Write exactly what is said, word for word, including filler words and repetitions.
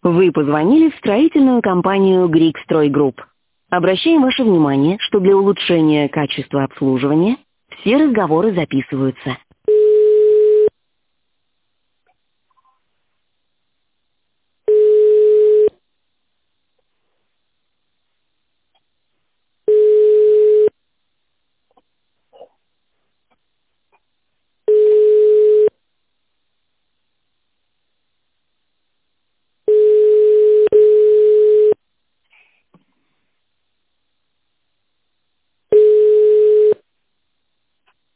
Вы позвонили в строительную компанию «Грикстройгрупп». Обращаем ваше внимание, что для улучшения качества обслуживания все разговоры записываются.